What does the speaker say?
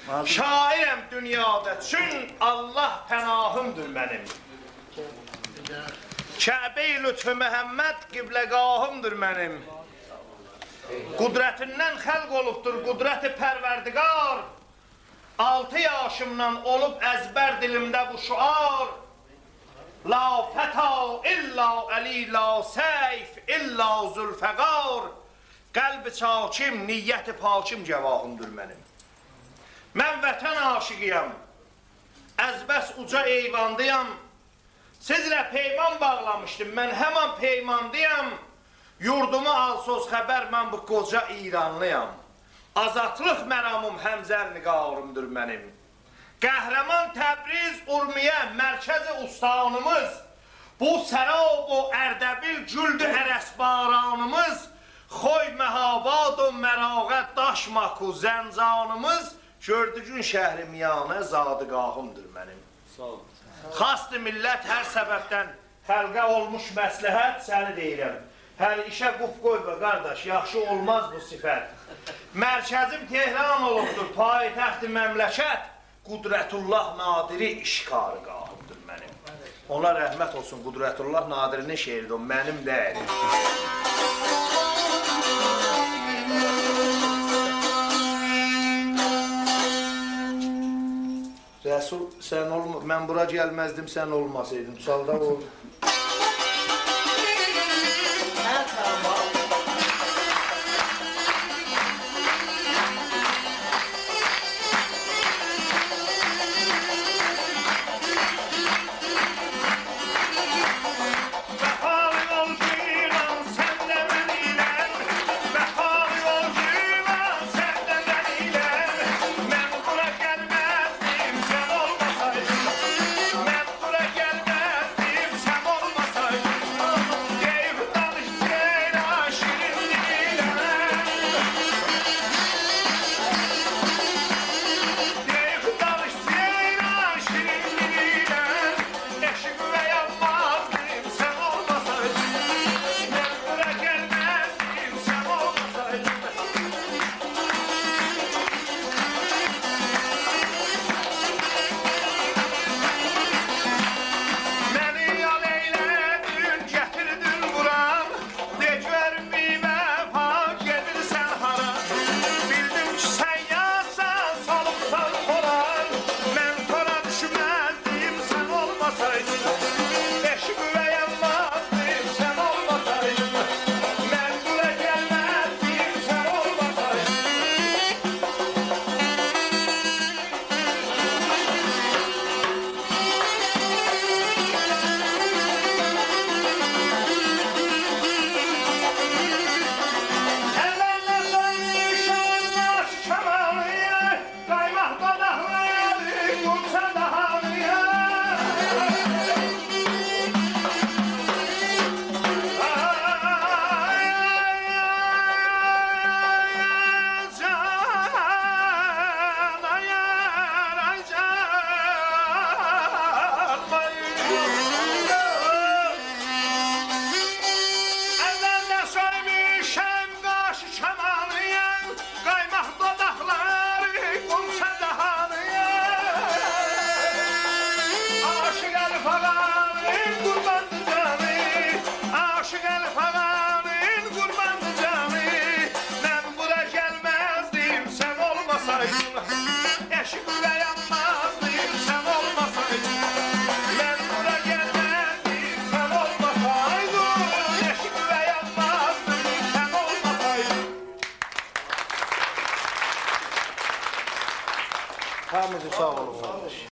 Şairəm dünyada çün Allah pənahımdır mənim. Kəbə-i lütfü Məhəmməd qibləgahımdır mənim. Qudrətindən xəlq olubdur qudrət-i pərverdigar. 6 yaşımdan olub əzbər dilimdə bu şuar. La fəta illa əli la seyf illa zülfəqar. Qəlb-i çakim, niyyət-i pakim cəvahımdır mənim. Mən vətən aşıqıyam, əzbəs uca eyvandıyam. Sizlə peyman bağlamışdım, mən həman peymandıyam. Yurdumu al söz xəbər, mən bu qoca İranlıyam. Azadlıq məramım həmzər niqarımdır mənim. Qəhrəman Təbriz Urmiyə mərkəzi ustanımız. Bu sərab o Ərdəbil güldü ərəsbaranımız. Xoy məhabad o mərağət daşmaku zəncanımız. Gördügün şəhri miyanə zadıqahımdır mənim. Xastı millət hər səbəbdən xəlqə olmuş məsləhət səni deyirəm. Hər işə quf qoy və qardaş, yaxşı olmaz bu sifət. Mərkəzim Tehran olubdur, payitəxti məmləkət. Qudrətullah Nadiri işqarıqahımdır mənim. Ona rəhmət olsun, Qudrətullah Nadirinin şeiridir, o mənim deyil. Rəsul, mən bura gəlməzdim, sən olmasaydın, salda oldu. Hamınızı sağ olun.